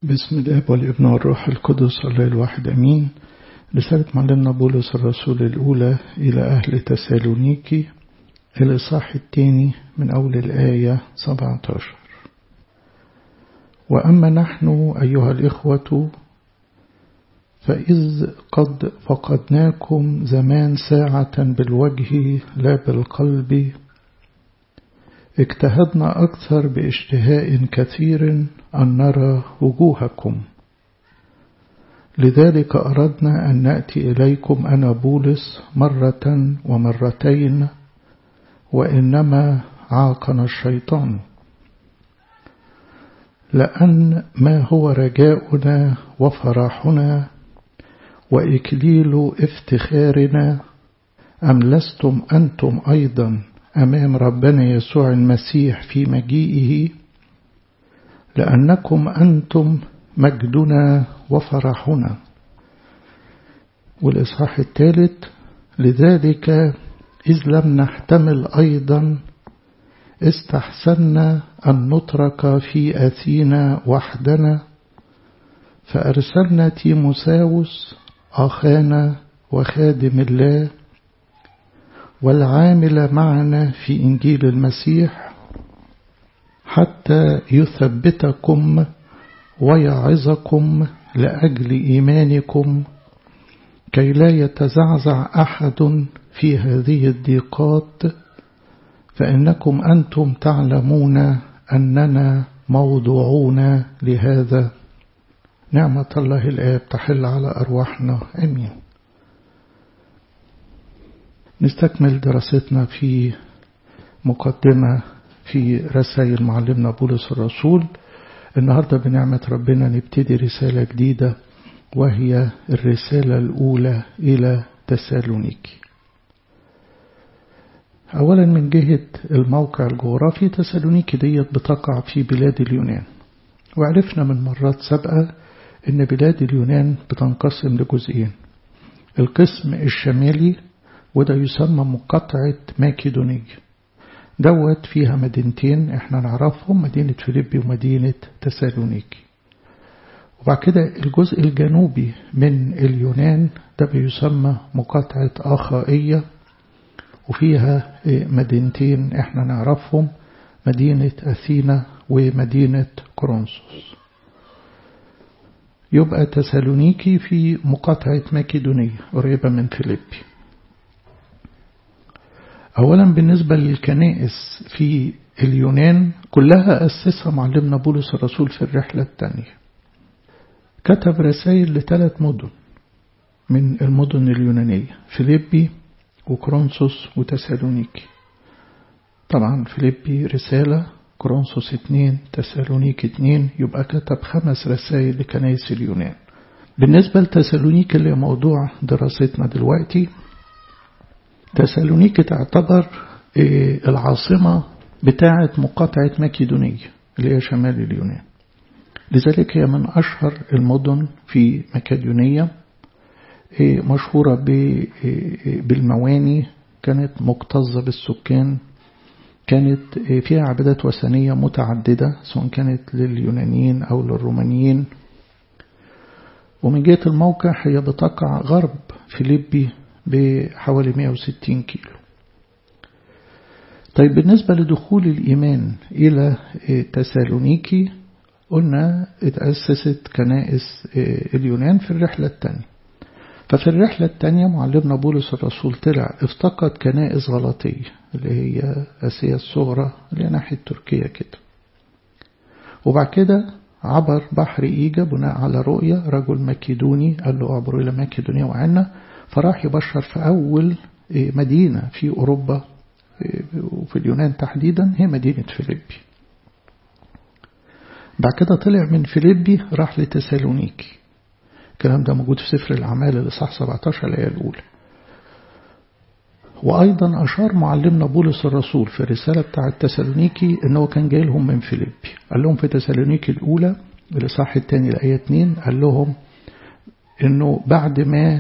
بسم الآب والابن والروح القدس الله الواحد أمين. رسالة معلمنا بولس الرسول الأولى إلى أهل تسالونيكي الإصحاح الثاني من أول الآية 17. وأما نحن أيها الإخوة فإذ قد فقدناكم زمان ساعة بالوجه لا بالقلب اجتهدنا أكثر باشتهاء كثير أن نرى وجوهكم، لذلك أردنا أن نأتي إليكم أنا بولس مرة ومرتين، وإنما عاقنا الشيطان، لأن ما هو رجاؤنا وفرحنا وإكليل افتخارنا أم لستم أنتم أيضا أمام ربنا يسوع المسيح في مجيئه، لأنكم أنتم مجدنا وفرحنا. والإصحاح الثالث: لذلك إذ لم نحتمل أيضا استحسنا أن نترك في أثينا وحدنا، فأرسلنا تيموثاوس أخانا وخادم الله والعامل معنا في إنجيل المسيح حتى يثبتكم ويعظكم لأجل إيمانكم، كي لا يتزعزع أحد في هذه الضيقات، فإنكم أنتم تعلمون أننا موضوعون لهذا. نعمة الله الآب تحل على أرواحنا آمين. نستكمل دراستنا في مقدمة في رسائل معلمنا بولس الرسول. النهاردة بنعمة ربنا نبتدي رسالة جديدة، وهي الرسالة الأولى إلى تسالونيكي. أولا من جهة الموقع الجغرافي، تسالونيكي ديت بتقع في بلاد اليونان، وعرفنا من مرات سابقة إن بلاد اليونان بتنقسم لجزئين: القسم الشمالي وده يسمى مقاطعة ماكيدونية، دوت فيها مدينتين احنا نعرفهم، مدينة فيليبي ومدينة تسالونيكي. وبعد كده الجزء الجنوبي من اليونان ده بيسمى مقاطعة أخائية، وفيها مدينتين احنا نعرفهم، مدينة أثينا ومدينة كورنثوس. يبقى تسالونيكي في مقاطعة ماكيدونية قريبة من فيليبي. أولا بالنسبة للكنائس في اليونان كلها أسسها معلمنا بولس الرسول في الرحلة الثانية. كتب رسائل ل3 مدن من المدن اليونانية: فيليبي وكورنثوس وتسالونيكي. طبعا فيليبي رسالة، كورنثوس 2، تسالونيكي 2، يبقى كتب 5 رسائل لكنائس اليونان. بالنسبة لتسالونيكي اللي موضوع دراستنا دلوقتي، تسالونيكي تعتبر العاصمة بتاعة مقاطعة ماكيدونية اللي هي شمال اليونان، لذلك هي من أشهر المدن في ماكيدونية، مشهورة بالمواني، كانت مكتظة بالسكان، كانت فيها عبادات وثنية متعددة سواء كانت لليونانيين أو للرومانيين. ومن جهة الموقع هي بتقع غرب فيليبي بحوالي 160 كيلو. طيب بالنسبة لدخول الإيمان إلى تسالونيكي، قلنا اتأسست كنائس اليونان في الرحلة الثانية. ففي الرحلة الثانية معلمنا بولس الرسول طلع افتقد كنائس غلطية اللي هي آسيا الصغرى اللي ناحية تركيا كده، وبعد كده عبر بحر إيجا بناء على رؤية رجل مكيدوني قال له عبر إلى ماكيدونيا وعنا، فراح يبشر في أول مدينة في أوروبا وفي اليونان تحديدا هي مدينة فيليبي. بعد كده طلع من فيليبي راح لتسالونيكي. الكلام ده موجود في سفر الأعمال الإصحاح 17 الآية الأولى. وأيضا أشار معلمنا بولس الرسول في الرسالة بتاعة تسالونيكي أنه كان جاي لهم من فيليبي. قال لهم في تسالونيكي الأولى الإصحاح الثاني الآية 2، قال لهم أنه بعد ما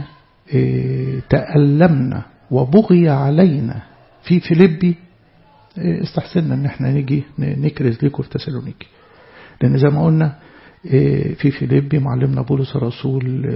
تألمنا وبغي علينا في فيليبي استحسننا ان احنا نيجي نكرز لكم في تسالونيكي، لان زي ما قلنا في فيليبي معلمنا بولس الرسول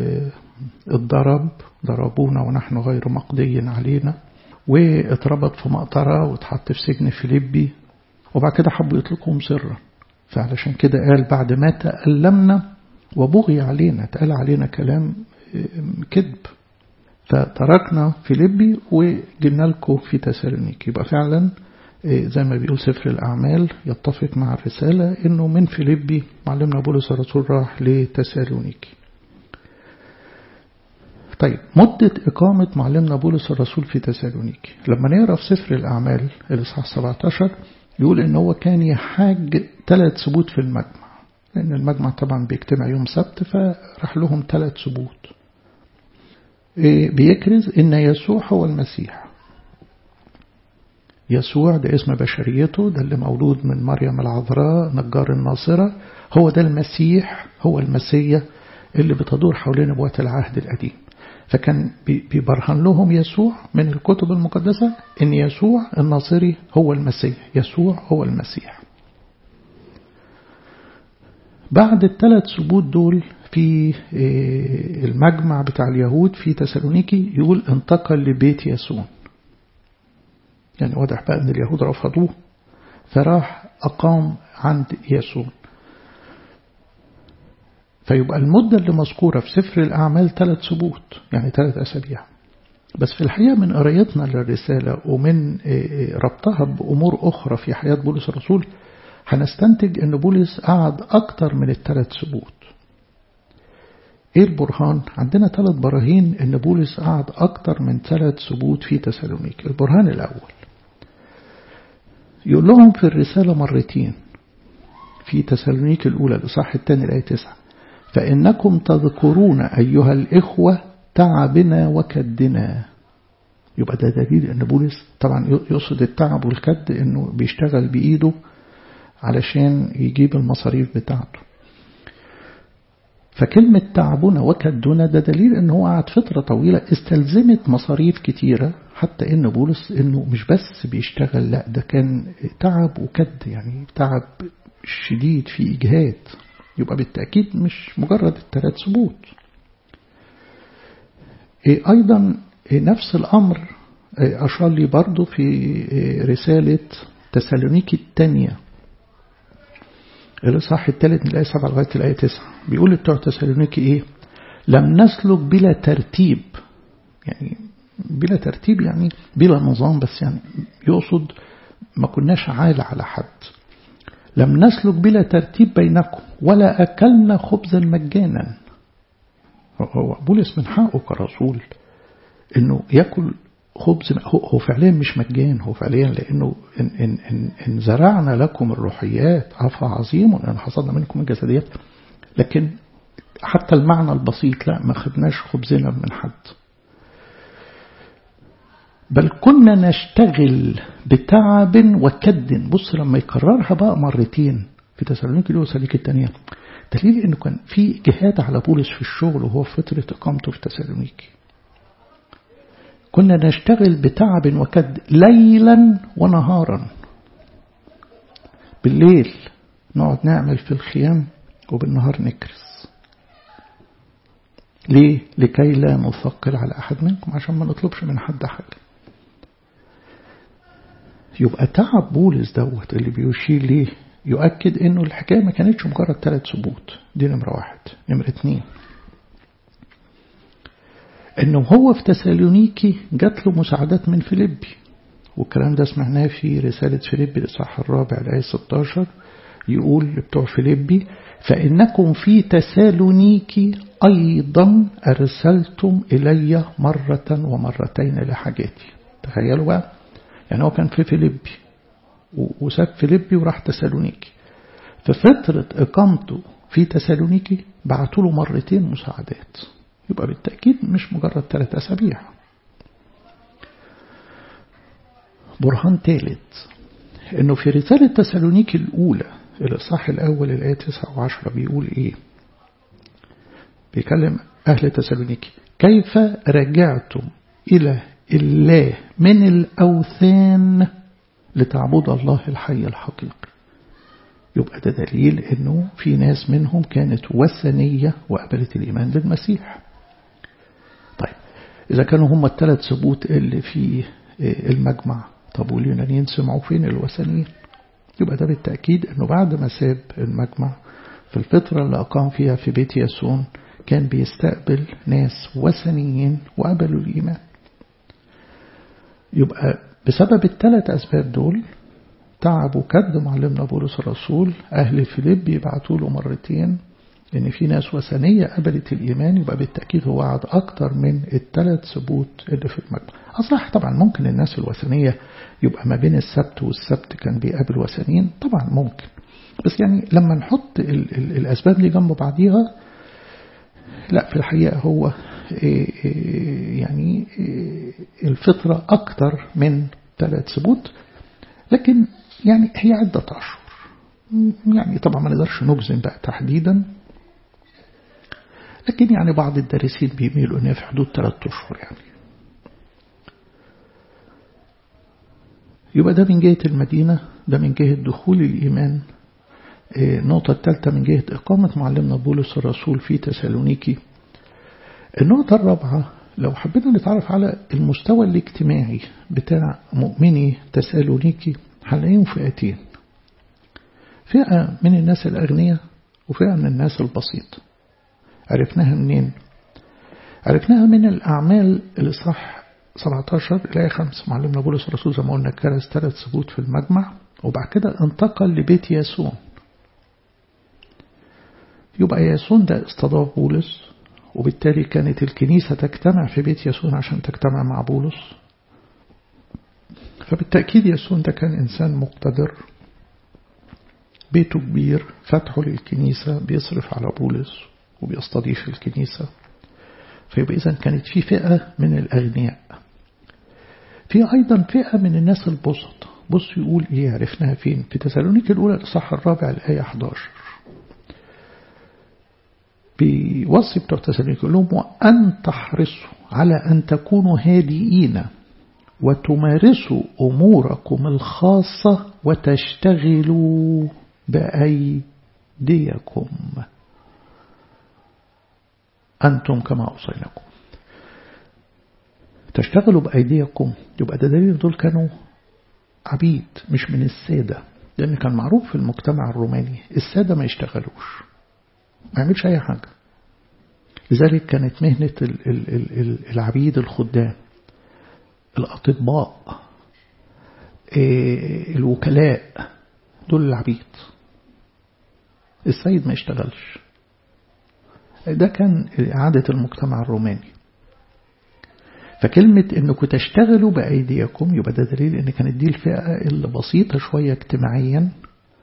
ضربونا ونحن غير مقضي علينا، واتربط في مقطرة واتحط في سجن فيليبي، وبعد كده حبوا يطلقهم سرا. فعلشان كده قال بعد ما تألمنا وبغي علينا، تقال علينا كلام كذب، فتركنا فيليبي وجينا لكم في تسالونيكي. يبقى فعلا زي ما بيقول سفر الأعمال يتفق مع الرسالة إنه من فيليبي معلمنا بولس الرسول راح لتسالونيكي. طيب مدة إقامة معلمنا بولس الرسول في تسالونيكي، لما نقرأ في سفر الأعمال الإصحاح 17 يقول إن هو كان يحاج 3 سبوت في المجمع، لأن المجمع طبعا بيجتمع يوم سبت، فراح لهم 3 سبوت. بيكرز إن يسوع هو المسيح. يسوع ده اسم بشريته، ده اللي مولود من مريم العذراء نجار الناصرة، هو ده المسيح، هو المسيح اللي بتدور حوالين نبوة العهد القديم. فكان بيبرهن لهم يسوع من الكتب المقدسة إن يسوع الناصري هو المسيح، يسوع هو المسيح. بعد ال3 سبوت دول في المجمع بتاع اليهود في تسالونيكي يقول انتقل لبيت ياسون. يعني واضح بقى ان اليهود رفضوه، فراح أقام عند ياسون. فيبقى المدة اللي مذكورة في سفر الأعمال 3 سبوت، يعني 3 أسابيع. بس في الحقيقة من قرايتنا للرسالة ومن ربطها بأمور أخرى في حياة بولس الرسول هنستنتج أن بولس قعد أكتر من ال3 سبوت. إيه البرهان؟ عندنا 3 براهين أن بولس قعد أكتر من 3 سبوت في تسالونيكي. البرهان الأول يقول لهم في الرسالة مرتين في تسالونيكي الأولى الإصحاح 2 الآية 9: فإنكم تذكرون أيها الإخوة تعبنا وكدنا. يبقى ده دليل أن بولس طبعا يقصد التعب والكد أنه بيشتغل بإيده علشان يجيب المصاريف بتاعته. فكلمة تعبنا وكدنا ده دليل أنه هو قعد فترة طويلة استلزمت مصاريف كتيرة، حتى أن بولس أنه مش بس بيشتغل، لا ده كان تعب وكد، يعني تعب شديد في إجهاد. يبقى بالتأكيد مش مجرد ال3 سبوت. أيضا نفس الأمر أشار لي برضو في رسالة تسالونيكي الثانية الإصحاح 3 من الآية 7 لغاية الآية 9. بيقول بتوع تسالونيكي إيه؟ لم نسلك بلا ترتيب. يعني بلا ترتيب يعني بلا نظام، بس يعني يقصد ما كناش عالة على حد. لم نسلك بلا ترتيب بينكم ولا أكلنا خبزا مجانا. هو بولس من حقه كرسول إنه يأكل خبز، هو فعليا مش مجان، هو فعليا لأنه إن زرعنا لكم الروحيات عفا عظيم وإن حصدنا منكم الجسديات. لكن حتى المعنى البسيط لا، ما خدناش خبزنا من حد، بل كنا نشتغل بتعب وكد. بص لما يكررها بقى مرتين في تسالونيكي وتسالونيكي الثانية، دليل إنه كان في جهاد على بولس في الشغل وهو في فترة إقامته في تسالونيكي. كنا نشتغل بتعب وكد ليلا ونهارا. بالليل نقعد نعمل في الخيام وبالنهار نكرس. ليه؟ لكي لا نثقل على أحد منكم، عشان ما نطلبش من حد حاجة. يبقى تعب بولس دوت اللي بيشير ليه يؤكد انه الحكاية ما كانتش مجرد 3 سبوت. دي نمرة 1. نمرة 2 انه هو في تسالونيكي جات له مساعدات من فيليبي، والكلام ده سمعناه في رسالة فيليبي الإصحاح 4 الآية 16. يقول بتوع فيليبي: فإنكم في تسالونيكي أيضا أرسلتم إلي مرة ومرتين لحاجاتي. تخيلوا بقى، يعني هو كان في فيليبي وساب فيليبي وراح تسالونيكي. في فترة إقامته في تسالونيكي بعتوا له مرتين مساعدات. يبقى بالتأكيد مش مجرد 3 أسابيع. برهان ثالث إنه في رسالة تسالونيكي الأولى الإصحاح الأول الآية 9 و10 بيقول إيه؟ بيكلم أهل تسالونيكي: كيف رجعتم إلى الله من الأوثان لتعبد الله الحي الحقيقي. يبقى ده دليل أنه في ناس منهم كانت وثنية وقبلت الإيمان بالمسيح. طيب إذا كانوا هم الثلاث سبوت اللي في المجمع، طب واليونانيين سمعوا فين الوثنيين؟ يبقى ده بالتأكيد أنه بعد ما ساب المجمع في الفترة اللي أقام فيها في بيت ياسون كان بيستقبل ناس وثنيين وقبلوا الإيمان. يبقى بسبب الثلاث أسباب دول تعب وكد معلمنا بولس الرسول أهل فيليب يبعتوا له مرتين إن في ناس وثنية قبلت الإيمان. يبقى بالتأكيد هو وعد أكتر من الثلاث سبوت اللي في المجمع. أصح طبعا ممكن الناس الوثنية يبقى ما بين السبت والسبت كان بيقابل وثنيين، طبعا ممكن، بس يعني لما نحط الأسباب دي جنب بعضيها لا، في الحقيقة هو يعني الفطرة أكتر من 3 سبوت، لكن يعني هي عدة أشهر. يعني طبعا ما نقدرش نجزم بقى تحديدا، لكن يعني بعض الدارسين بيميلوا إنها في حدود 3 أشهر يعني. يبقى ده من جهة المدينة، ده من جهة دخول الإيمان. النقطة الثالثة من جهة إقامة معلمنا بولس الرسول في تسالونيكي. النقطة الرابعة لو حبينا نتعرف على المستوى الاجتماعي بتاع مؤمني تسالونيكي هنلاقيهم فئتين: فئة من الناس الأغنياء وفئة من الناس البسيطة. عرفناها منين؟ عرفناها من الأعمال الإصحاح 17 إلى 5. معلمنا بولس الرسول زي ما قلنا كرس 3 سبوت في المجمع، وبعد كده انتقل لبيت ياسون. يبقى ياسون ده استضاف بولس، وبالتالي كانت الكنيسة تجتمع في بيت ياسون عشان تجتمع مع بولس. فبالتأكيد ياسون ده كان إنسان مقتدر، بيته كبير، فتحه للكنيسة، بيصرف على بولس وبيستضيف الكنيسة. فيبقى إذن كانت في فئة من الأغنياء. في أيضا فئة من الناس البسط. بص يقول إيه، عرفناها فين؟ في تسالونيكي الأولى الإصحاح 4 الآية 11 بيوصي بتوع تسالونيكي يقول لهم: وأن تحرصوا على أن تكونوا هادئين وتمارسوا أموركم الخاصة وتشتغلوا بأيديكم أنتم كما أوصيناكم. تشتغلوا بأيديكم، يبقى ده دليل دول كانوا عبيد مش من السادة، لأن كان معروف في المجتمع الروماني السادة ما يشتغلوش، ما يعملش أي حاجة. لذلك كانت مهنة العبيد الخدام، الأطباء، الوكلاء، دول العبيد. السيد ما يشتغلش. ده كان عادة المجتمع الروماني. فكلمة انكم تشتغلوا بأيديكم يبقى ده دليل ان كانت دي الفئة اللي بسيطة شوية اجتماعيا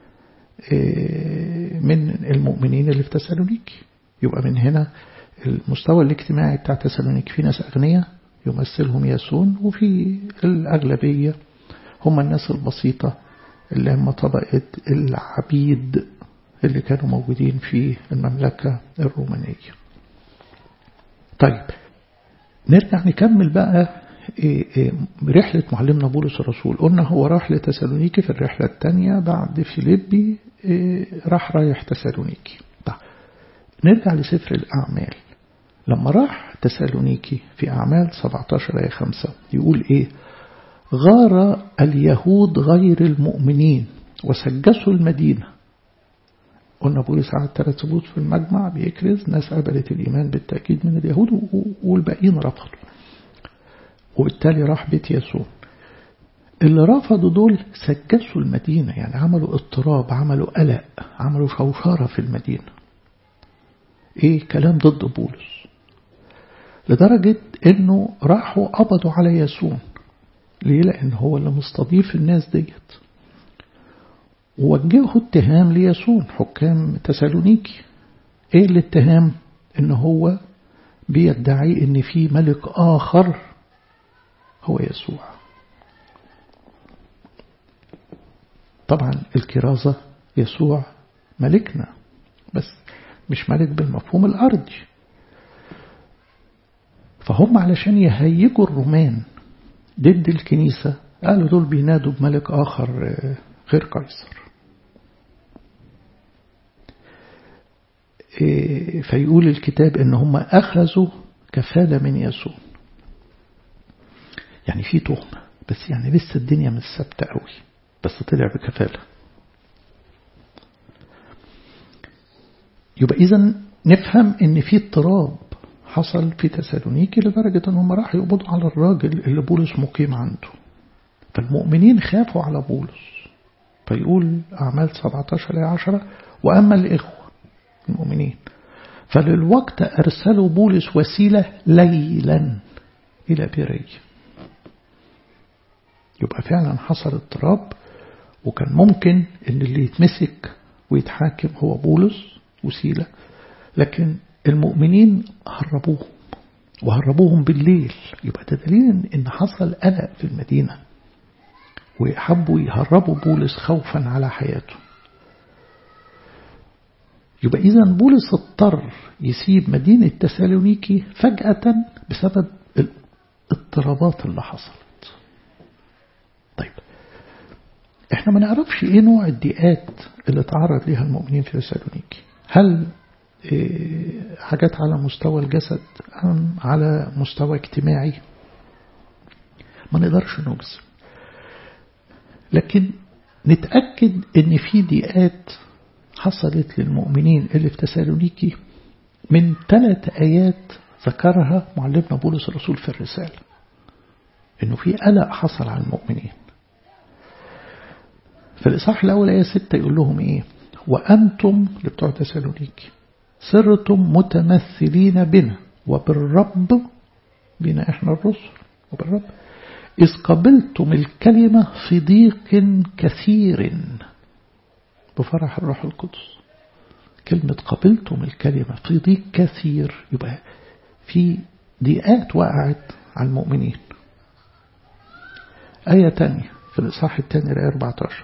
من المؤمنين اللي في تسالونيكي. يبقى من هنا المستوى الاجتماعي بتاع تسالونيكي في ناس أغنياء يمثلهم ياسون، وفي الأغلبية هم الناس البسيطة اللي هم طبقة العبيد اللي كانوا موجودين في المملكة الرومانية. طيب نرجع نكمل بقى رحلة معلمنا بولس الرسول. قلنا هو راح لتسالونيكي في الرحلة الثانية بعد فيليبي، رايح تسالونيكي. طيب نرجع لسفر الأعمال. لما راح تسالونيكي في أعمال 17:5 يقول إيه: غار اليهود غير المؤمنين وسجسوا المدينة. قلنا بولس قعد 3 سبوت في المجمع بيكرز، ناس قبلت الإيمان بالتأكيد من اليهود والباقيين رفضوا، وبالتالي راح بيت ياسون. اللي رفضوا دول سجسوا المدينة، يعني عملوا اضطراب، عملوا قلق، عملوا شوشرة في المدينة. ايه كلام ضد بولس، لدرجة انه راحوا قبضوا على ياسون. ليه؟ لان هو اللي مستضيف الناس ديت. ووجهوا اتهام لياسون حكام تسالونيكي. ايه الاتهام؟ ان هو بيدعي ان في ملك اخر هو يسوع. طبعا الكرازة يسوع ملكنا، بس مش ملك بالمفهوم الأرضي. فهم علشان يهيجوا الرومان ضد الكنيسة قالوا دول بينادوا بملك آخر غير قيصر. فيقول الكتاب إن هم أخذوا كفالة من ياسون. يعني في تهمة بس يعني لسه الدنيا مش ثابتة قوي، بس طلع بكفالة. يبقى إذن نفهم إن في اضطراب حصل في تسالونيكي لدرجة أنهم راحوا يقبضوا على الراجل اللي بولس مقيم عنده. فالمؤمنين خافوا على بولس. فيقول أعمال 17-10 وأما الإخوة المؤمنين فللوقت أرسلوا بولس وسيلة ليلا إلى بيرية. يبقى فعلا حصل اضطراب، وكان ممكن أن اللي يتمسك ويتحاكم هو بولس وسيلة، لكن المؤمنين وهربوهم بالليل. يبقى ده دليل أن حصل قلق في المدينة، ويحبوا يهربوا بولس خوفا على حياته. يبقى إذن بولس اضطر يسيب مدينة تسالونيكي فجأة بسبب الاضطرابات اللي حصلت. طيب احنا ما نعرفش ايه نوع الضيقات اللي تعرض لها المؤمنين في تسالونيكي. هل حاجات على مستوى الجسد أم على مستوى اجتماعي؟ ما نقدرش نجزم، لكن نتأكد ان في ضيقات حصلت للمؤمنين اللي في تسالونيكي من 3 آيات ذكرها معلمنا بولس الرسول في الرسالة، انه في قلق حصل على المؤمنين. في الإصحاح الأول آية 6 يقول لهم ايه؟ وأنتم لبتوع تسالونيكي صرتم متمثلين بنا وبالرب، بنا احنا الرسل وبالرب، إذ قبلتم الكلمة في ضيق كثير بفرح الروح القدس. كلمة قبلتم الكلمة في ضيق كثير، يبقى في ضيقات وقعت على المؤمنين. آية تانية في الإصحاح الثاني آية 14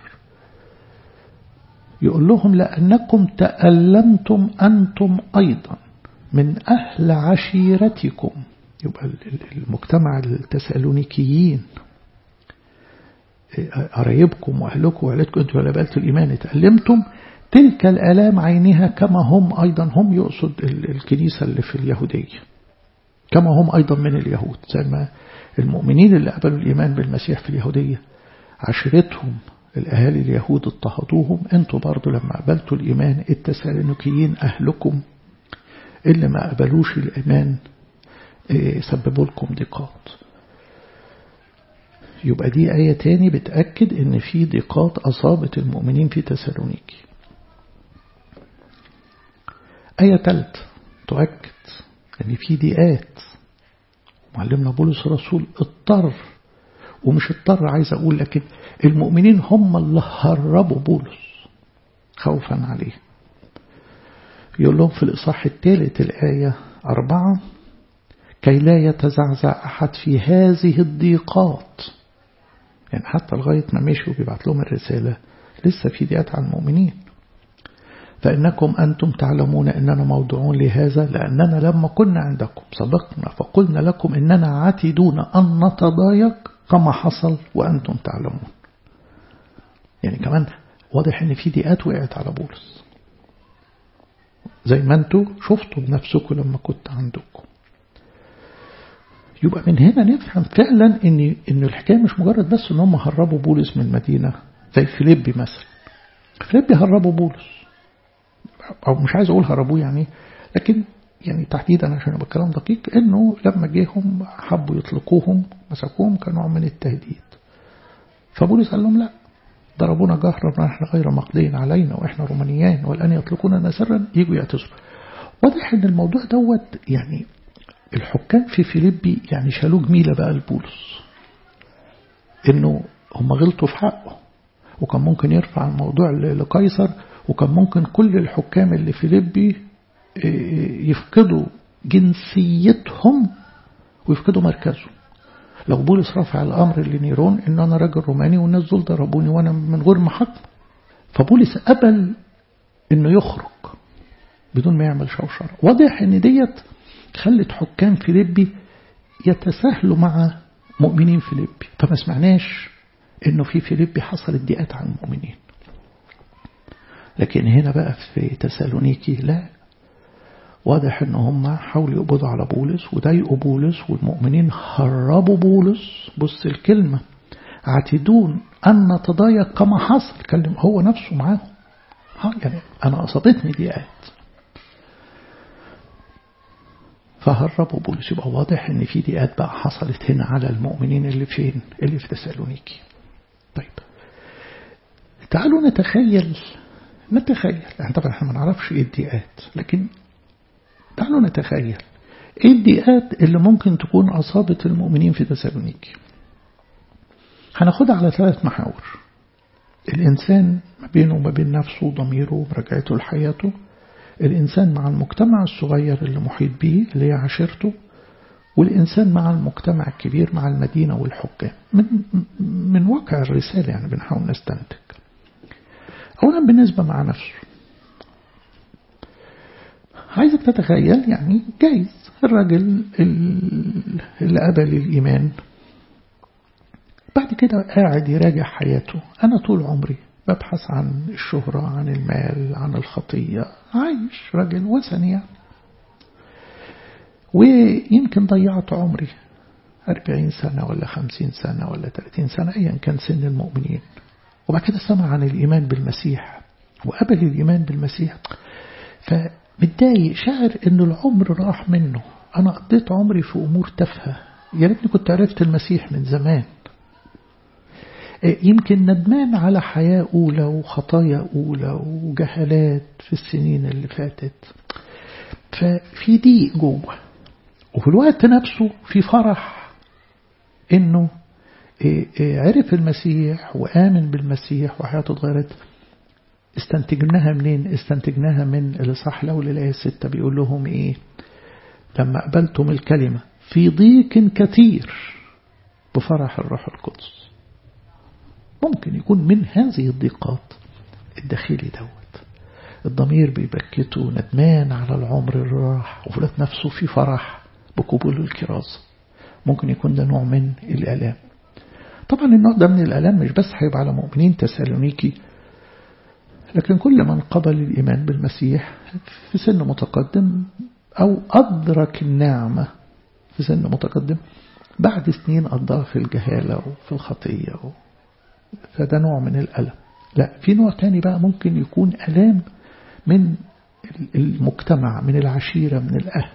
يقول لهم لأنكم تألمتم أنتم أيضا من أهل عشيرتكم. يبقى المجتمع التسالونيكيين قرايبكم وأهلكم وعيلتكم أنتم ولا بقلتوا الإيمان تألمتم تلك الآلام عينها كما هم أيضا، هم يقصد الكنيسة اللي في اليهودية، كما هم أيضا من اليهود. زي ما المؤمنين اللي قبلوا الإيمان بالمسيح في اليهودية عشيرتهم الأهالي اليهود اضطهدوهم، أنتوا برضو لما قبلتوا الإيمان التسالونيكيين أهلكم اللي ما قبلوش الإيمان سببوا لكم ضيقات. يبقى دي آية تاني بتأكد ان في ضيقات أصابت المؤمنين في تسالونيكي. آية ثالثة تؤكد ان في ضيقات. معلمنا بولس الرسول اضطر، ومش اضطر عايز أقول، لكن المؤمنين هم اللي هربوا بولس خوفا عليه. يقول لهم في الإصحاح الثالث الآية 4 كي لا يتزعزع أحد في هذه الضيقات. يعني حتى لغاية ما مشوا بيبعت لهم الرسالة لسه في ضيقات على المؤمنين. فإنكم أنتم تعلمون أننا موضوعون لهذا، لأننا لما كنا عندكم سبقنا فقلنا لكم أننا عاتدون أن نتضايق كما حصل وأنتم تعلمون. يعني كمان واضح أن في ضيقات وقعت على بولس زي ما أنتم شفتوا بنفسكم لما كنت عندكم. يبقى من هنا نفهم فعلا إن الحكاية مش مجرد بس ان هم هربوا بولس من المدينة زي فيليبي مثلا. فيليبي هربوا بولس، أو مش عايز أقول هربوه يعني، لكن يعني تحديدا عشان يبقى الكلام دقيق إنه لما جيهم حبوا يطلقوهم مسكوهم كنوع من التهديد. فبولس قال لهم لا، ضربونا جهرا ونحن غير مقضين علينا وإحنا رومانيان والآن يطلقوننا سرا يجوا يعتذروا. واضح إن الموضوع دوت يعني الحكام في فيليبي يعني شالوه جميلة بقى لبولس، إنه هم غلطوا في حقه، وكان ممكن يرفع الموضوع لقيصر، وكان ممكن كل الحكام اللي في فيليبي يفقدوا جنسيتهم ويفقدوا مركزهم. لو بولس رفع الأمر لنيرون إن أنا راجل روماني والناس دول ضربوني وأنا من غير ما حكم، فبولس قبل إنه يخرج بدون ما يعمل شوشرة. واضح إن ديت خلت حكام فيليبي يتساهلوا مع مؤمنين فيليبي، فما سمعناش إنه في فيليبي حصلت ضيقات على المؤمنين. لكن هنا بقى في تسالونيكي لا، واضح ان هم حاولوا يقبضوا على بولس وضايقوا بولس، والمؤمنين هربوا بولس. بص الكلمة، عتدون أن نتضايق كما حصل، كلم هو نفسه معاهم. يعني أنا أصابتني ضيقات فهربوا بولس. يبقى واضح ان في ضيقات بقى حصلت هنا على المؤمنين اللي فين، اللي في تسالونيكي. طيب تعالوا نتخيل يعني طبعا احنا ما نعرفش ايه الضيقات، لكن تعالوا نتخيل ايه الضيقات اللي ممكن تكون اصابت المؤمنين في تسالونيكي. هناخدها على 3 محاور: الانسان ما بينه وما بين نفسه وضميره ومراجعته لحياته، الإنسان مع المجتمع الصغير اللي محيط به اللي هي عشيرته، والإنسان مع المجتمع الكبير مع المدينة والحكام. من واقع الرسالة يعني بنحاول نستنتج. أولا بالنسبة مع نفسه، عايزك تتخيل يعني جايز الراجل اللي قبل الإيمان بعد كده قاعد يراجع حياته. أنا طول عمري ببحث عن الشهرة، عن المال، عن الخطية، عايش راجل وثني يعني، ويمكن ضيعت عمري 40 سنة ولا 50 سنة ولا 30 سنة أيا كان سن المؤمنين، وبعد كده سمع عن الإيمان بالمسيح وقبل الإيمان بالمسيح، فمتضايق شاعر إن العمر راح منه. أنا قضيت عمري في أمور تافهة، يا ريتني كنت عرفت المسيح من زمان. يمكن ندمان على حياة أولى وخطايا أولى وجهالات في السنين اللي فاتت، ففي ضيق جوه، وفي الوقت نفسه في فرح إنه عرف المسيح وآمن بالمسيح وحياته اتغيرت. استنتجناها منين؟ استنتجناها من الإصحاح الأول الآية 6 بيقول لهم إيه؟ لما قبلتم الكلمة في ضيق كثير بفرح الروح القدس. ممكن يكون من هذه الضيقات الداخلي دوت الضمير بيبكته ندمان على العمر اللي راح، وفي ذات نفسه في فرح بقبول الكرازة. ممكن يكون ده نوع من الآلام. طبعا النوع ده من الآلام مش بس هيبقى على مؤمنين تسالونيكي، لكن كل من قبل الإيمان بالمسيح في سن متقدم أو أدرك النعمة في سن متقدم بعد سنين قضاها في الجهالة وفي الخطية فده نوع من الألم. لا، في نوع تاني بقى ممكن يكون ألام من المجتمع، من العشيرة، من الأهل.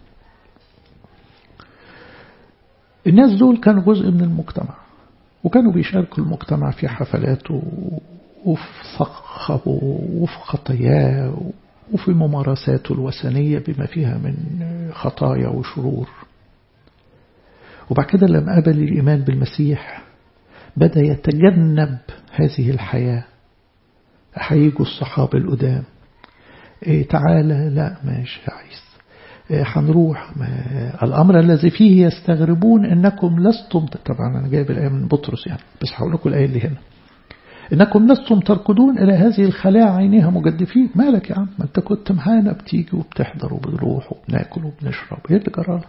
الناس دول كانوا جزء من المجتمع وكانوا بيشاركوا المجتمع في حفلاته وفي فخه وفي خطاياه وفي ممارساته الوثنية بما فيها من خطايا وشرور. وبعد كده لما قبل الإيمان بالمسيح بدأ يتجنب هذه الحياة. هيجوا الصحابة القدام، تعالى، لا مش عايز، هنروح، الأمر الذي فيه يستغربون إنكم لستم. طبعا أنا جايب الآية من بطرس يعني، بس هقول لكم الآية اللي هنا: إنكم لستم تركضون إلى هذه الخلاعة عينيها مجدفين. مالك يا عم؟ ما أنت كنت معانا بتيجي وبتحضر وبنروح وبناكل وبنشرب، إيه اللي جرالك؟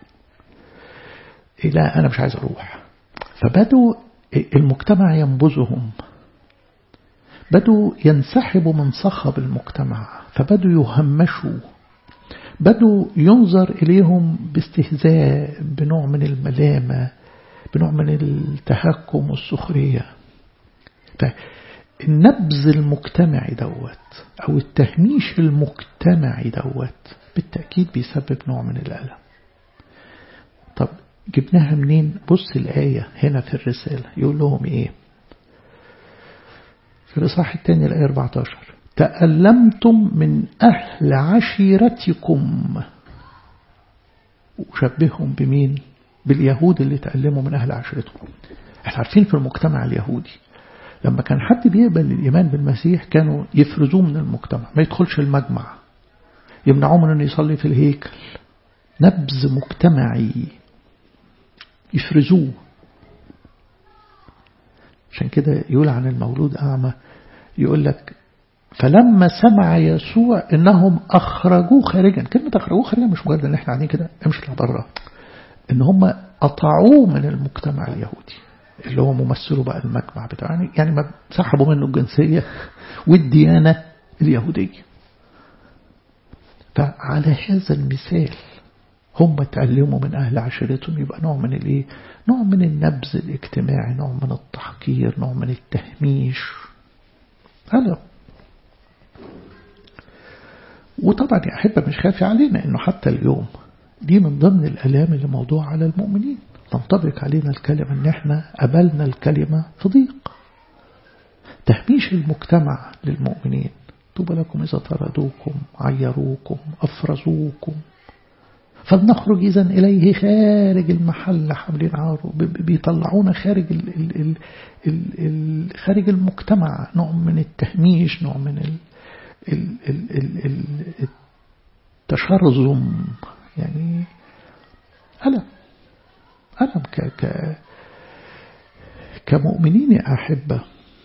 لا أنا مش عايز أروح. فبدوا المجتمع ينبذهم، بدوا ينسحبوا من صخب المجتمع، فبدوا يهمشوا، بدوا ينظر إليهم باستهزاء، بنوع من الملامة، بنوع من التهكم والسخرية. فالنبذ المجتمعي دوت أو التهميش المجتمعي دوت بالتأكيد بيسبب نوع من الألم. طب جبناها منين؟ بص الآية هنا في الرسالة يقول لهم إيه في الإصحاح الثاني الآية 14: تألمتم من أهل عشيرتكم. وشبههم بمين؟ باليهود اللي تألموا من أهل عشيرتهم. احنا عارفين في المجتمع اليهودي لما كان حد بيقبل الإيمان بالمسيح كانوا يفرزوه من المجتمع، ما يدخلش المجمع، يمنعوه من أنه يصلي في الهيكل. نبذ مجتمعي، يفرزوه. عشان كده يقول عن المولود أعمى، يقول لك فلما سمع يسوع إنهم أخرجوه خارجا. كلمة أخرجوه خارجا مش مجرد إن إحنا قاعدين كده امشي اطلع بره، إن هم قطعوه من المجتمع اليهودي اللي هو ممثله بقى المجمع بتاعه، يعني ما سحبوا منه الجنسية والديانة اليهودية. فعلى هذا المثال هم تعلموا من أهل عشيرتهم، يبقى نوع من الإيه؟ نوع من النبذ الاجتماعي، نوع من التحقير، نوع من التهميش. هذا وطبعا يا أحبة مش خافي علينا إنه حتى اليوم دي من ضمن الآلام اللي موضوع على المؤمنين. تنطبق علينا الكلمة إن إحنا قبلنا الكلمة في ضيق. تهميش المجتمع للمؤمنين، طوبى لكم إذا طردوكم عيروكم أفرزوكم فلنخرج إذن إليه خارج المحل حملين عاره. بيطلعونا خارج خارج المجتمع، نوع من التهميش، نوع من التشرذم، يعني ألم كمؤمنين يا أحبة.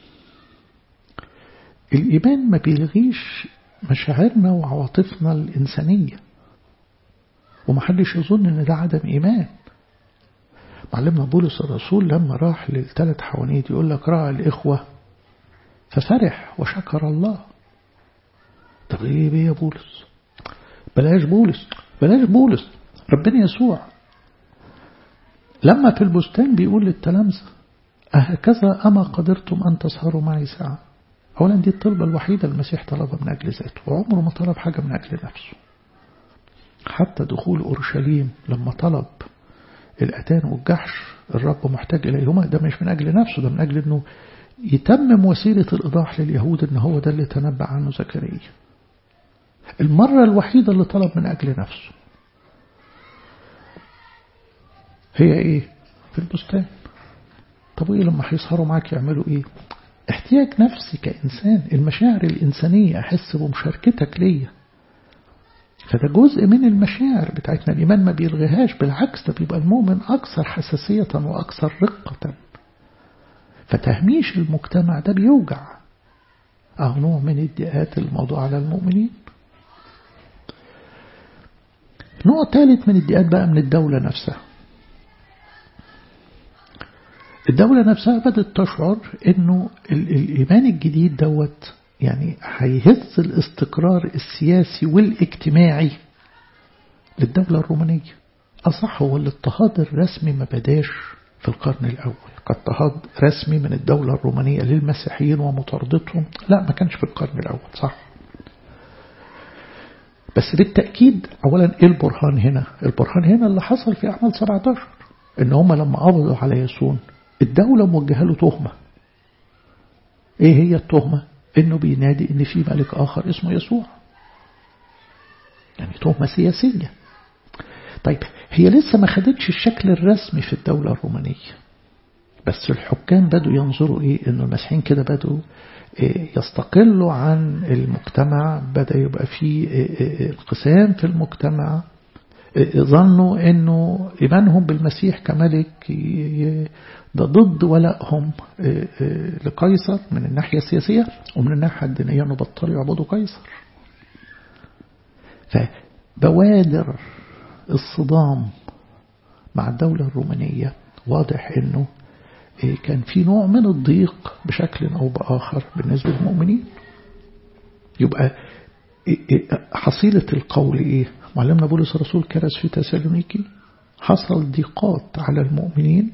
الإيمان ما بيلغيش مشاعرنا وعواطفنا الإنسانية، ومحدش يظن ان ده عدم إيمان. معلمنا بولس الرسول لما راح للثلاث حوانيت يقول لك رأى الإخوة ففرح وشكر الله. طب ايه يا بولس؟ بلاش بولس ربنا يسوع لما في البستان بيقول للتلامذة أهكذا أما قدرتم أن تسهروا معي ساعة. أولا دي الطلبة الوحيدة المسيح طلبها من أجل ذاته، وعمره ما طلب حاجة من أجل نفسه. حتى دخول أورشليم لما طلب الأتان والجحش الرب محتاج إليهما، ده مش من أجل نفسه، ده من أجل أنه يتمم وسيلة الإيضاح لليهود أنه هو ده اللي تنبأ عنه زكريا. المرة الوحيدة اللي طلب من أجل نفسه هي إيه؟ في البستان. طب إيه لما هيسهروا معاك يعملوا إيه؟ احتياج نفسي كإنسان، المشاعر الإنسانية، أحس بمشاركتك ليا، فده جزء من المشاعر بتاعتنا. الإيمان ما بيلغيهاش، بالعكس ده بيبقى المؤمن أكثر حساسية وأكثر رقة. فتهميش المجتمع ده بيوجع، نوع من ادعاءات الموضوع على المؤمنين. نوع ثالث من ادعاءات بقى من الدولة نفسها. الدولة نفسها بدأت تشعر انه الإيمان الجديد دوت يعني هيهز الاستقرار السياسي والاجتماعي للدولة الرومانية. أصح هو الاضطهاد الرسمي ما بداش في القرن الأول كاضطهاد رسمي من الدولة الرومانية للمسيحيين ومطاردتهم، لا ما كانش في القرن الأول، صح. بس بالتأكيد أولا إيه البرهان هنا؟ البرهان هنا اللي حصل في أعمال 17 إن هم لما قبضوا على ياسون الدولة موجهة له تهمة. إيه هي التهمة؟ إنه بينادي إن في ملك آخر اسمه يسوع، يعني تهمة سياسية. طيب هي لسه ما خدتش الشكل الرسمي في الدولة الرومانية، بس الحكام بدوا ينظروا إيه؟ إنه المسيحيين كده بدوا يستقلوا عن المجتمع، بدأ يبقى في انقسام في المجتمع. ظنوا إنه إيمانهم بالمسيح كملك ده ضد ولائهم لقيصر من الناحية السياسية، ومن الناحية الدينية إنه بطلوا يعبدوا قيصر. فبوادر الصدام مع الدولة الرومانية واضح إنه كان في نوع من الضيق بشكل أو بآخر بالنسبة للمؤمنين. يبقى حصيلة القول إيه؟ معلمنا بولس الرسول كرس في تسالونيكي حصل ضيقات على المؤمنين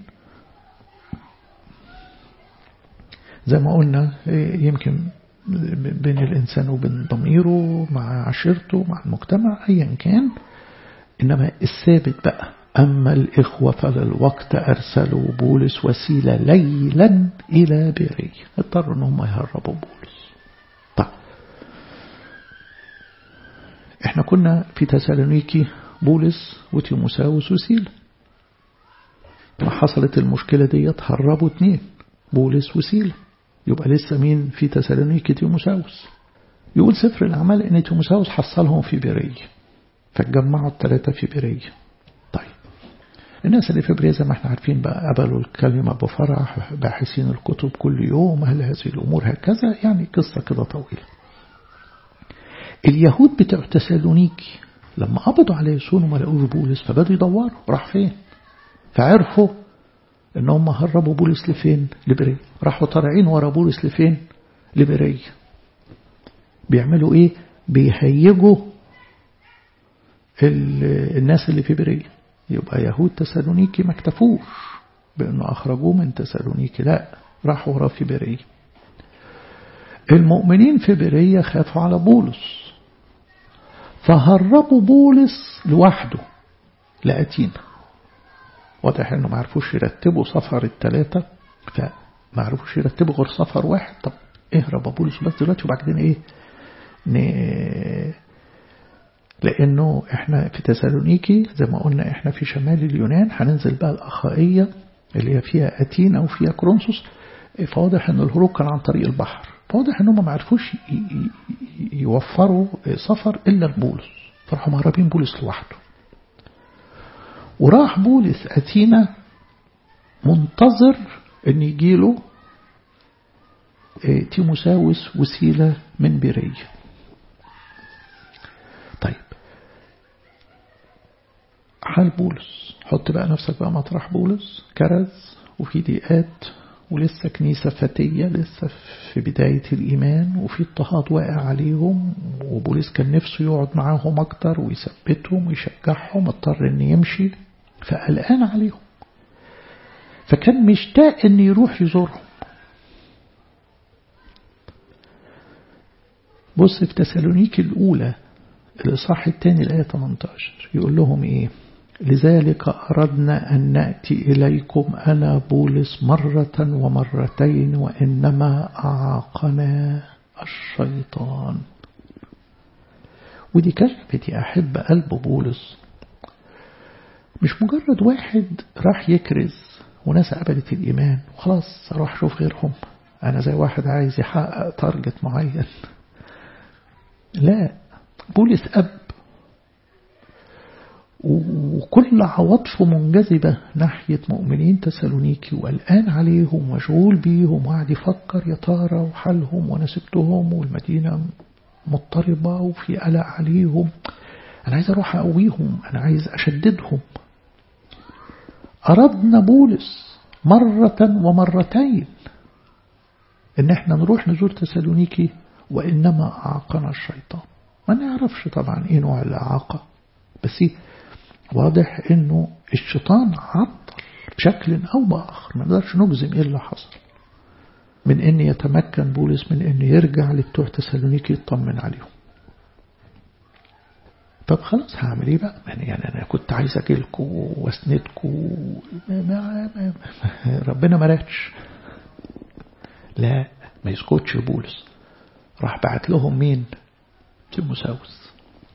زي ما قلنا، يمكن بين الإنسان وبين ضميره، مع عشيرته، مع المجتمع، أيا كان. إنما الثابت بقى أما الإخوة فللوقت أرسلوا بولس وسيلة ليلا إلى بيرية، اضطروا أنهم يهربوا بولس. طيب احنا كنا في تسالونيكي بولس وتيموساوس وسيلة، لما حصلت المشكلة دي هربوا 2 بولس وسيلة، يبقى لسه مين في تسالونيكي؟ تيموساوس. يقول سفر الأعمال إن تيموساوس حصلهم في بيرية، فاتجمعوا 3 في بيرية. طيب الناس اللي في بيرية زي ما احنا عارفين بقى قبلوا الكلمة بفرح، باحثين الكتب كل يوم، هل هذه الأمور هكذا؟ يعني قصة كده طويلة. اليهود بتوع تسالونيكي لما قبضوا على يسون وما لقوش بولس فبدوا يدوروا راح فين، فعرفوا ان هم هربوا بولس لفين؟ لبيرية. راحوا طالعين ورا بولس لفين؟ لبيرية. بيعملوا ايه؟ بيهيجوا الناس اللي في برية. يبقى يهود تسالونيكي ما اكتفوش بأنه أخرجوه من تسالونيكي، لا راحوا وراه في برية. المؤمنين في برية خافوا على بولس فهربوا بولس لوحده لأتينا. واضح انه ما عرفوش يرتبوا سفر ال3، فما عرفوش يرتبوا غير سفر واحد. طب اهرب بولس بس دلوقتي وبعدين ايه لانه احنا في تسالونيكي زي ما قلنا احنا في شمال اليونان، هننزل بقى الأخائية اللي هي فيها أتينا وفيها كورنثوس. فواضح ان الهروب كان عن طريق البحر، فواضح انهم ما عرفوش يوفروا سفر الا لبولس، فراحوا مهربين بولس لوحده. وراح بولس أتينا منتظر ان يجيله تيموساوس وسيلة من بيرية. طيب حال بولس، حط بقى نفسك بقى مطرح بولس، كرز وفي ضيقات ولسه كنيسة فتية لسه في بداية الإيمان وفي اضطهاد واقع عليهم، وبولس كان نفسه يقعد معاهم أكتر ويثبتهم ويشجعهم، اضطر أن يمشي فقلقان عليهم، فكان مشتاق أن يروح يزورهم. بص في تسالونيكي الأولى الإصحاح الثاني الآية 18 يقول لهم إيه؟ لذلك أردنا أن نأتي إليكم أنا بولس مرة ومرتين وإنما أعاقنا الشيطان. ودي كشفت يا أحب قلب بولس، مش مجرد واحد راح يكرز وناس قبلت الإيمان وخلاص أروح أشوف غيرهم، أنا زي واحد عايز يحقق تارجت معين. لا، بولس أب وكل عواطفه منجذبة ناحية مؤمنين تسالونيكي وقلقان عليهم ومشغول بيهم وقاعد يفكر يا ترى وحالهم وانا سبتهم والمدينة مضطربة وفي قلق عليهم، أنا عايز أروح أقويهم، أنا عايز أشددهم. أردنا بولس مرة ومرتين إن احنا نروح نزور تسالونيكي وإنما أعاقنا الشيطان. ما نعرفش طبعا إيه نوع الإعاقة، بس واضح إنه الشيطان عطل بشكل أو بآخر، ما نقدرش نجزم إيه اللي حصل من إن يتمكن بولس من إنه يرجع لبتوع تسالونيكي يطمن عليهم. طب خلاص هعمل إيه بقى؟ يعني أنا كنت عايز أجيلكوا واسندكوا، ربنا ما راتش. لا، ما يسكتش بولس، راح بعت لهم مين؟ تيموساوس.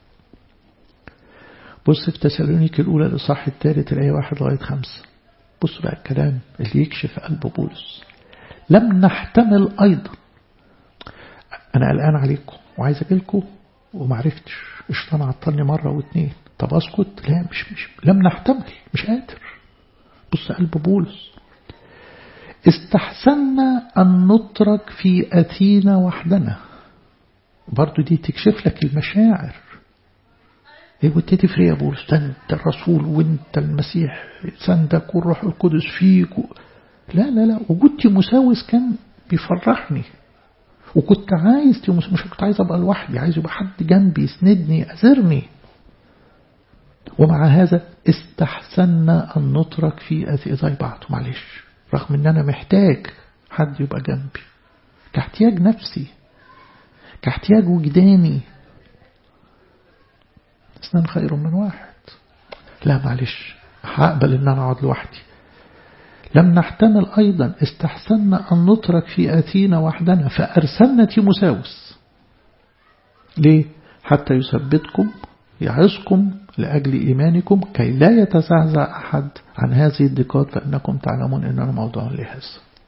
بص في تسالونيكي الأولى الإصحاح الثالث الآية 1-5. بص بقى الكلام اللي يكشف قلب بولس. لم نحتمل أيضا، أنا قلقان عليكم وعايز أجيلكم ومعرفتش، الشيطان عطلني مرة واثنين، طب أسكت؟ لا، مش لم نحتمل، مش قادر. بص قلب بولس. استحسنا أن نترك في أثينا وحدنا. برضو دي تكشف لك المشاعر. ايه وانت تفرق يا بولس؟ انت الرسول وانت المسيح سندك والروح القدس فيك لا وجود تيموساوس كان بيفرحني، وكنت عايز مش كنت عايز ابقى لوحدي، عايز يبقى حد جنبي يسندني أزرني. ومع هذا استحسنا أن نترك في زي بعض، معلش، رغم ان انا محتاج حد يبقى جنبي كاحتياج نفسي كاحتياج وجداني، اثنين خير من واحد. لا معلش، هقبل ان انا اقعد لوحدي. لم نحتمل أيضا استحسنا أن نترك في أثينا وحدنا فأرسلنا تيموساوس. ليه؟ حتى يثبتكم يعظكم لأجل إيمانكم كي لا يتزعزع أحد عن هذه الضيقات فإنكم تعلمون أننا موضوع لهذا.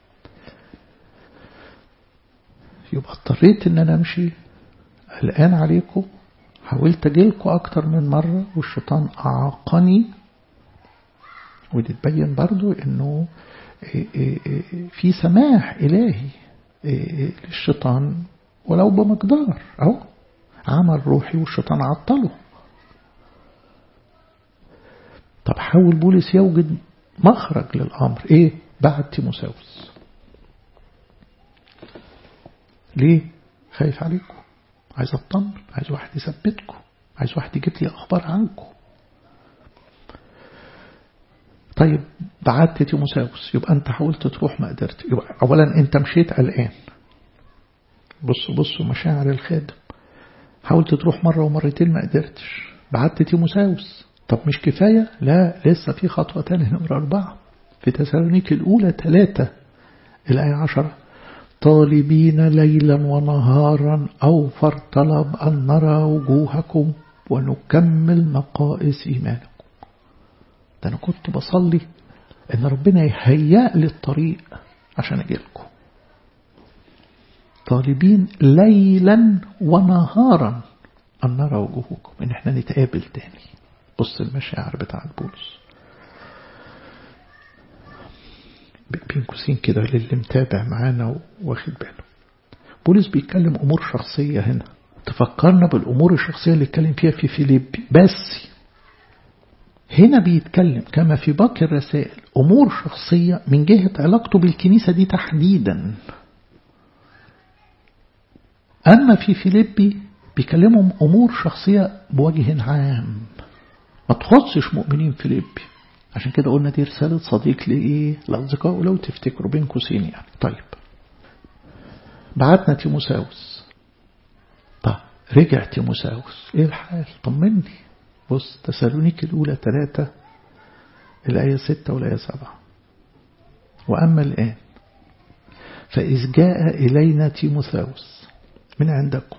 يبقى اضطريت أن أنا أمشي قلقان عليكم، حاولت أجيلكم أكتر من مرة والشيطان أعاقني. ودي تبين برضو أنه في سماح إلهي للشيطان ولو بمقدار، أو عمل روحي والشيطان عطله. طب حاول بولس يوجد مخرج للأمر، إيه؟ بعد تيموساوس. ليه؟ خايف عليكم، عايز أطمن، عايز واحد يثبتكم، عايز واحد يجيب لي أخبار عنكم. طيب بعت تيموساوس، يبقى أنت حاولت تروح ما قدرت. يبقى أولا أنت مشيت قلقان. بصوا مشاعر الخادم. حاولت تروح مرة ومرتين ما قدرتش، بعت تيموساوس. طب مش كفاية؟ لا، لسه في خطوة تانية نمرة 4 في تسالونيكي الأولى 3 الآية 10. طالبين ليلا ونهارا أوفر طلب أن نرى وجوهكم ونكمل نقائص إيمانكم. ده أنا كنت بصلي إن ربنا يهيأ لي الطريق عشان أجيلكم. طالبين ليلا ونهارا أن نرى وجوهكم، إن احنا نتقابل تاني. بص المشاعر بتاعت بولس بين قوسين كده للي متابع معانا واخد باله. بولس بيتكلم أمور شخصية هنا تفكرنا بالأمور الشخصية اللي اتكلم فيها في فيليبي، بس هنا بيتكلم كما في باقي الرسائل أمور شخصية من جهة علاقته بالكنيسة دي تحديدا. أما في فيليبي بيكلمهم أمور شخصية بوجه عام ما تخصش مؤمنين فيليبي. عشان كده قلنا دي رسالة صديق لإيه؟ لأصدقائه لو تفتكروا بين قوسين يعني. طيب بعتنا تيموساوس. طيب رجع تيموساوس، إيه الحال؟ طمني. بص تسالونيكي الأولى 3 الآية 6 والآية 7. وأما الآن فإذ جاء إلينا تيموساوس من عندكم.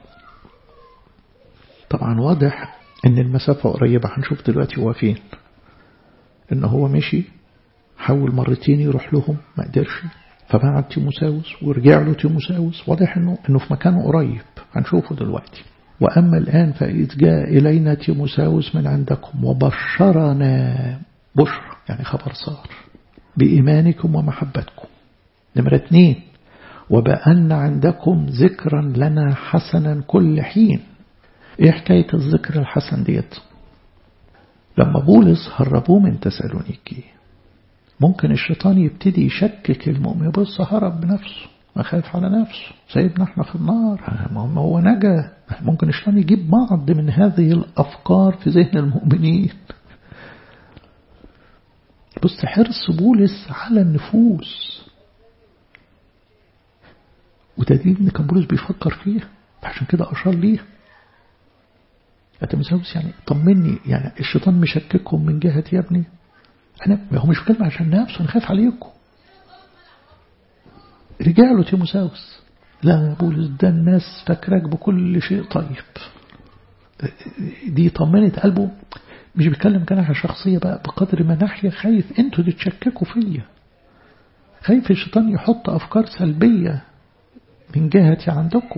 طبعا واضح إن المسافة قريبة. هنشوف دلوقتي هو فين. إن هو مشي حاول مرتين يروح لهم ما قدرش، فبعت تيموساوس ورجع له تيموساوس. واضح إنه في مكانه قريب. هنشوفه دلوقتي. وأما الآن فإذ جاء إلينا تيموساوس من عندكم وبشرنا بشر يعني خبر صار بإيمانكم ومحبتكم. نمرة 2 وبأن عندكم ذكرا لنا حسنا كل حين. إيه حكاية الذكر الحسن ديت؟ لما بولس هربوه من تسالونيكي ممكن الشيطان يبتدي يشكك المؤمن. بص هرب بنفسه ما خايف على نفسه سيبنا احنا في النار ما هو نجا. ممكن الشيطان يجيب بعض من هذه الأفكار في ذهن المؤمنين. بص حرص بولس على النفوس وده دي اللي كان بولس بيفكر فيه. عشان كده أشار ليه تيموساوس يعني طمني. يعني الشيطان مشككهم من جهة يا ابني أنا هو مش بكلم عشان نفسه أنا خايف عليكم. رجع له تيموساوس لا يا بولس ده الناس فاكرك بكل شيء طيب. دي طمنت قلبه. مش بيتكلم كناحة شخصية بقى بقدر ما ناحية خايف انتوا تتشككوا فيا. خايف الشيطان يحط أفكار سلبية من جهتي عندكم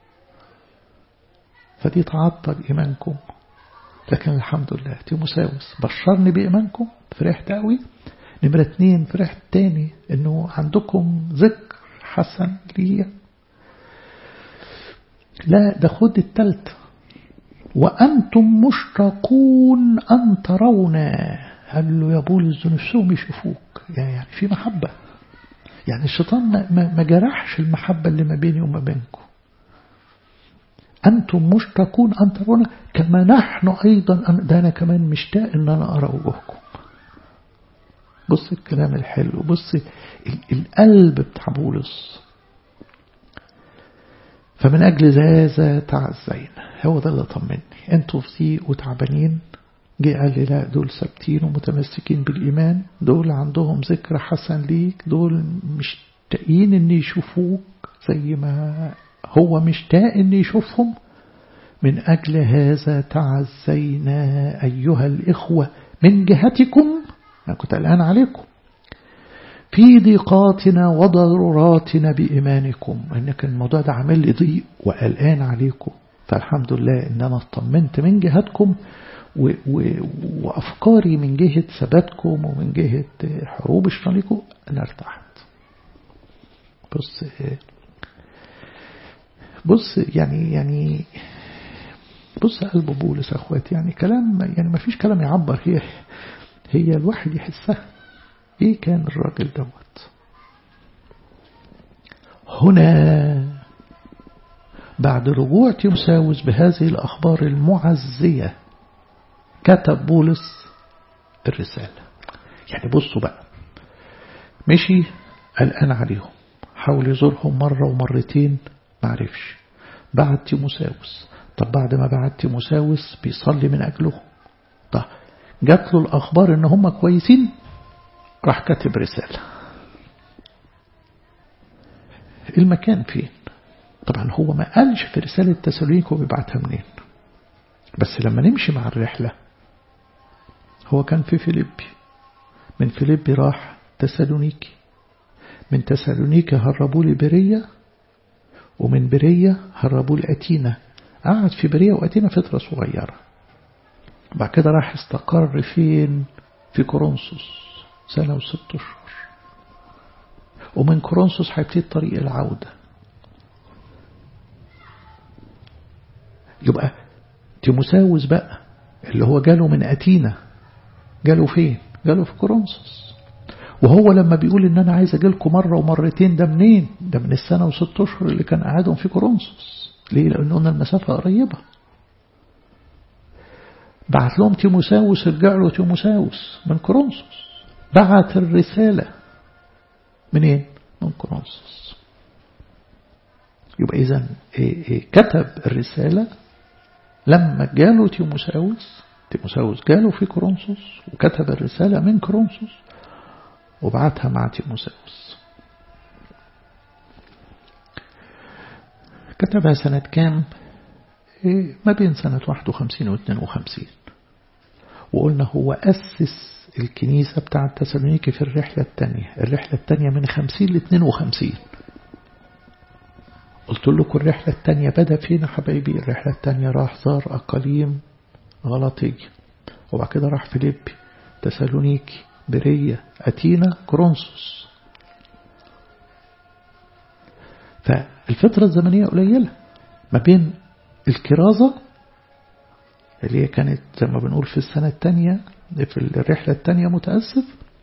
فدي تعطل إيمانكم. لكن الحمد لله تيموساوس بشرني بإيمانكم فرحت قوي. نمرة 2 فرحت تاني إنه عندكم ذكر حسن لي. لا ده خد التالتة وأنتم مشتاقون أن ترونا. قال له يا بولس نفسهم يشوفوك. يعني في محبة. يعني الشيطان ما جرحش المحبة اللي ما بيني وما بينكم. أنتم مشتاقون أن ترونا كما نحن أيضا. ده أنا كمان مشتاق أن أنا أرى وجوهكم. بص الكلام الحلو. بص القلب بتاع بولس. فمن أجل ذا تعزينا. هو ده اللي طمني. أنتوا في ضيق وتعبانين. جه قال لي لا دول ثابتين ومتمسكين بالإيمان. دول عندهم ذكر حسن ليك. دول مشتاقين أن يشوفوك زي ما هو مشتاق أن يشوفهم. من أجل هذا تعزينا أيها الإخوة من جهتكم. أنا كنت قلقان عليكم في ضيقاتنا وضروراتنا بإيمانكم. إنك الموضوع ده عامل لي ضيق وقلقان عليكم. فالحمد لله إن أنا اطمنت من جهتكم وأفكاري من جهة ثباتكم ومن جهة حروب الشيطان أنا ارتحت. بص يعني بص قلب بولس أخواتي. يعني كلام يعني ما فيش كلام يعبر. هي الواحد يحسها. ايه كان الراجل دوت هنا بعد رجوع تيموساوس بهذه الأخبار المعزية كتب بولس الرسالة. يعني بصوا بقى، مشي قلقان عليهم، حاول يزورهم مرة ومرتين معرفش، بعد تيموساوس. طب بعد ما بعد تيموساوس بيصلي من أجلهم. طب جات له الأخبار إن هم كويسين، راح كاتب رسالة. المكان فين؟ طبعا هو ما قالش في رسالة تسالونيكي وبيبعتها منين، بس لما نمشي مع الرحلة هو كان في فيليبي، من فيليبي راح تسالونيكي، من تسالونيكي هربوا لي برية، ومن برية هربوا لي أتينا. قعد في برية وأتينا فترة صغيرة، بعد كده راح استقر فين؟ في كورنثوس 1 و6 أشهر، ومن كورنثوس هيبتدي طريق العودة. يبقى تيموساوس بقى اللي هو جاله من أتينا جاله فين؟ جاله في كورنثوس. وهو لما بيقول إن أنا عايز أجيلكم مرة ومرتين، ده منين؟ ده من 1 و6 أشهر اللي كان قاعدهم في كورنثوس. ليه؟ لأنه المسافة قريبة. بعت لهم تيموساوس، رجع له تيموساوس من كورنثوس. بعت الرسالة منين؟ من كورنثوس. يبقى إذن كتب الرسالة لما جاله تيموساوس جاله في كورنثوس، وكتب الرسالة من كورنثوس وبعتها مع تيموساوس. كتبها سنة كام؟ ما بين سنة 51 و 52. وقلنا هو أسس الكنيسة بتاعة تسالونيكي في الرحلة الثانية من 50 ل 52. قلت لكم الرحلة الثانية بدأ فينا حبايبي. الرحلة الثانية راح زار أقاليم غلطية، وبعد كده راح فيليبي، تسالونيكي، برية، أتينا، كورنثوس. فالفترة الزمنية قليلة ما بين الكرازة اللي هي كانت زي ما بنقول في السنة الثانية في الرحلة الثانية متأسف،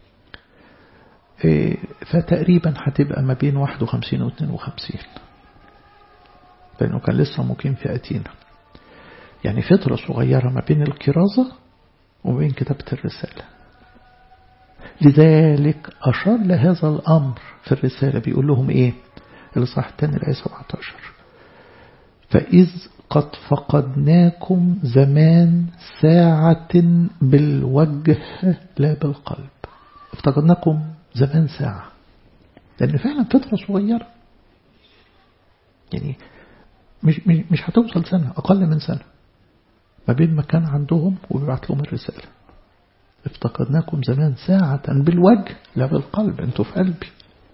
فتقريبا هتبقى ما بين 51 و 52، لأنه كان لسه مقيم في أتينا. يعني فترة صغيرة ما بين الكرازة وما بين كتابة الرسالة. لذلك أشار لهذا الأمر في الرسالة، بيقول لهم إيه؟ الإصحاح الثاني الآية 17: فإذ قد فقدناكم زمان ساعة بالوجه لا بالقلب. افتقدناكم زمان ساعة، لأن فعلا فترة صغيرة، يعني مش هتوصل سنة، أقل من سنة ما بين ما كان عندهم وبيبعت لهم الرسالة. افتقدناكم زمان ساعة بالوجه لا بالقلب، انتوا في قلبي.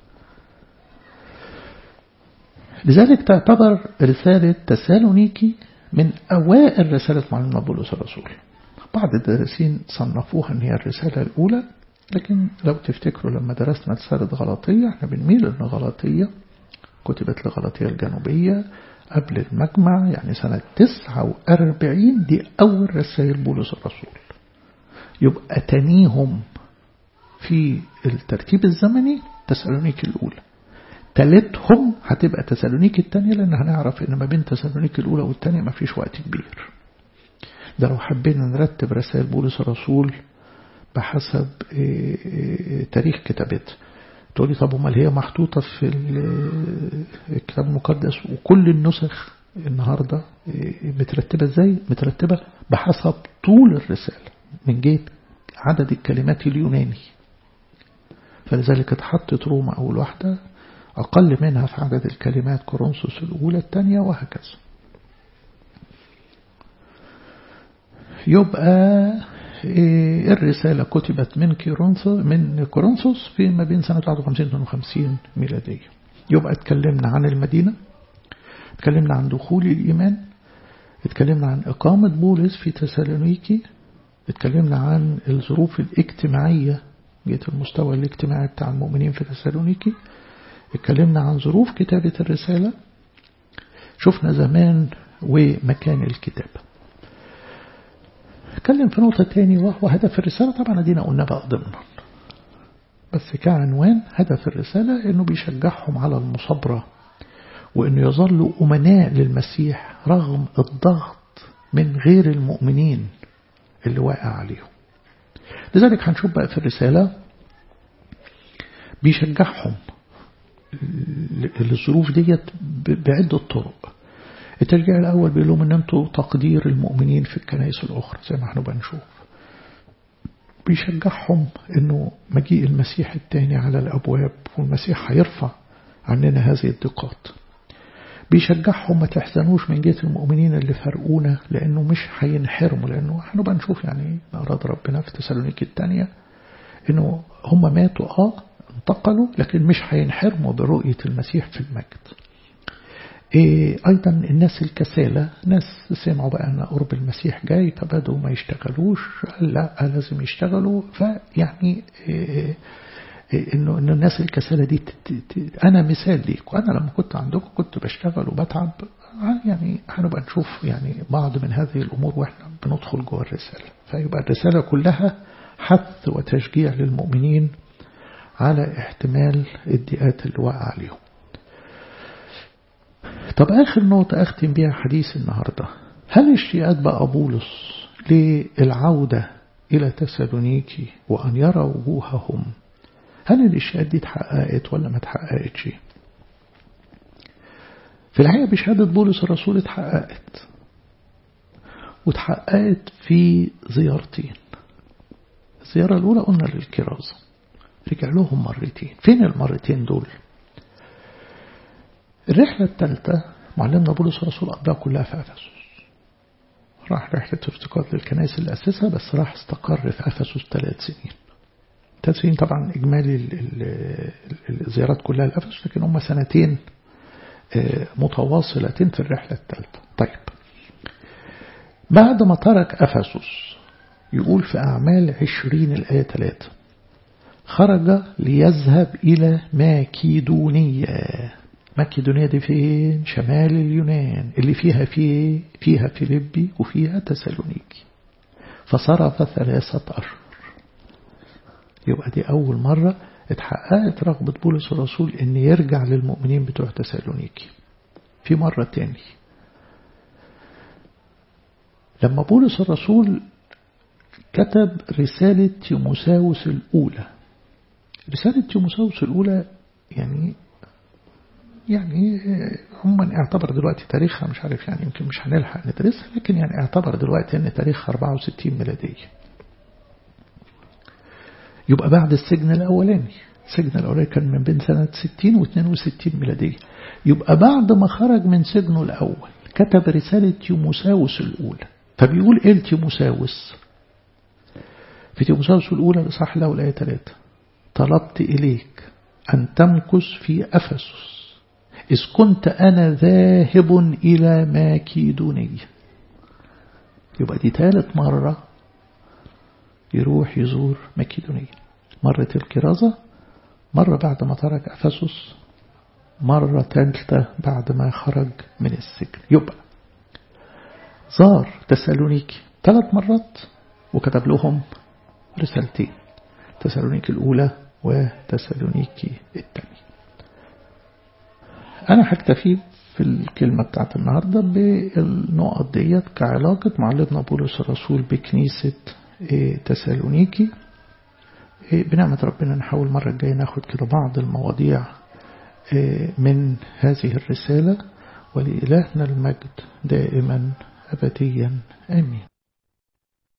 لذلك تعتبر رسالة تسالونيكي من أوائل رسالة معلمنا بولس الرسول. بعض الدارسين صنفوها أن هي الرسالة الأولى، لكن لو تفتكروا لما درسنا رسالة غلاطية احنا بنميل أن غلاطية كتبت لغلاطية الجنوبية قبل المجمع، يعني سنة 49 دي أول رسائل بولس الرسول. يبقى تانيهم في الترتيب الزمني تسالونيكي الأولى، تالتهم هتبقى تسالونيكي الثانية، لأن هنعرف إن ما بين تسالونيكي الأولى والثانية ما فيش وقت كبير. ده لو حبينا نرتب رسائل بولس الرسول بحسب تاريخ كتابتها. تقولي طب امال هي محطوطة في الكتاب المقدس وكل النسخ النهاردة مترتبة ازاي؟ مترتبة بحسب طول الرسالة من جهة عدد الكلمات اليوناني. فلذلك اتحطت روما أول واحدة، أقل منها في عدد الكلمات كورنثوس الأولى الثانية، وهكذا. يبقى الرسالة كتبت من كورنثوس في ما بين سنة 51 و 52 ميلادية. يبقى اتكلمنا عن المدينة، اتكلمنا عن دخول الإيمان، اتكلمنا عن إقامة بولس في تسالونيكي، اتكلمنا عن الظروف الاجتماعية جهة المستوى الاجتماعي بتاع المؤمنين في تسالونيكي، اتكلمنا عن ظروف كتابة الرسالة، شفنا زمان ومكان الكتابة. اتكلم في نقطة تاني وهو هدف الرسالة. طبعا ادينا قلنا بقى ضمنا، بس كعنوان هدف الرسالة انه بيشجعهم على المصابرة وأنه يظلوا أمناء للمسيح رغم الضغط من غير المؤمنين اللي واقع عليهم. لذلك هنشوف بقى في الرسالة بيشجعهم الظروف ديت بعدة طرق. التشجيع الأول بيقول لهم أن أنتوا تقدير المؤمنين في الكنائس الأخرى زي ما احنا بنشوف. بيشجعهم أنه مجيء المسيح الثاني على الأبواب والمسيح هيرفع عننا هذه الضيقات. بيشجعهم ما تحزنوش من جهة المؤمنين اللي فرقونا لأنه مش هينحرموا، لأنه احنا بنشوف يعني أراد ربنا في تسالونيكي الثانية أنه هم ماتوا انتقلوا لكن مش هينحرموا برؤية المسيح في المجد. أيضا الناس الكسالى ناس سمعوا بقى أن قرب المسيح جاي فبدوا ما يشتغلوش، لا لازم يشتغلوا. فيعني إنه الناس الكسالى دي أنا مثال ليك، وأنا لما كنت عندكم كنت بشتغل وبتعب. يعني هنبقى نشوف يعني بعض من هذه الأمور وإحنا بندخل جوه الرسالة. فيبقى الرسالة كلها حث وتشجيع للمؤمنين على احتمال الضيقات اللي وقع عليهم. طب آخر نقطة أختم بها حديث النهاردة، هل اشتياقات بقى بولس للعودة إلى تسالونيكي وأن يرى وجوههم، هل الاشتياقات دي اتحققت ولا ما اتحققتش؟ في الحقيقة بشهادة بولس الرسول اتحققت، واتحققت في زيارتين. الزيارة الأولى قلنا للكرازة، رجع لهم مرتين. فين المرتين دول؟ الرحلة الثالثة معلمنا بولس الرسول قضاها كلها في أفسس. راح رحلة افتقاد للكنائس اللي أسسها، بس راح استقر في أفسس 3 سنين. 3 سنين طبعا إجمالي الزيارات كلها لأفسس، لكن هم 2 سنين متواصلتين في الرحلة الثالثة. طيب بعد ما ترك أفسس يقول في أعمال 20 الآية 3 خرج ليذهب إلى ماكيدونية. ماكيدونية دي فين؟ شمال اليونان اللي فيها فيليبي وفيها تسالونيكي. فصرف 3 أشهر. يبقى دي أول مرة اتحققت رغبة بولس الرسول إن يرجع للمؤمنين بتوع تسالونيكي. في مرة تاني لما بولس الرسول كتب رسالة تيموثاوس الأولى. رسالة تيموثاوس الأولى يعني هم اعتبر دلوقتي تاريخها مش عارف، يعني يمكن مش هنلحق ندرسها، لكن يعني اعتبر دلوقتي ان تاريخها 64 ميلادية. يبقى بعد السجن الأولاني. السجن الأولاني كان من بين سنة 60 و 62 ميلادية. يبقى بعد ما خرج من سجنه الأول كتب رسالة تيموثاوس الأولى. فبيقول إيه تيموثاوس؟ في تيموثاوس الأولى الإصحاح الأول آية 3 طلبت إليك أن تمكث في أفسس إذ كنت أنا ذاهب إلى ماكيدونية. يبقى دي 3 مرة يروح يزور ماكيدونية. مرة الكرازة، مرة بعد ما ترك أفسس، مرة 3 بعد ما خرج من السجن. يبقى زار تسالونيكي 3 مرات وكتب لهم رسالتين، تسالونيكي الأولى وتسالونيكي الثانية. أنا هكتفي في الكلمة بتاعت النهاردة بالنقط ديت كعلاقة معلمنا بولس الرسول بكنيسة تسالونيكي. بنعمة ربنا نحاول مرة الجاية ناخد كده بعض المواضيع من هذه الرسالة. ولإلهنا المجد دائما أبديا آمين.